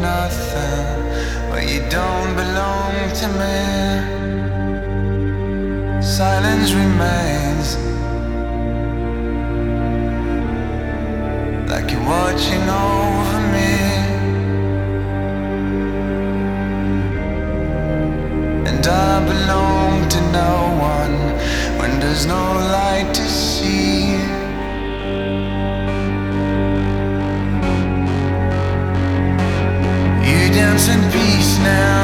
nothing, but you don't belong to me. Silence remains, like you're watching over me. And I belong to no one when there's no light to see. You dance in peace now.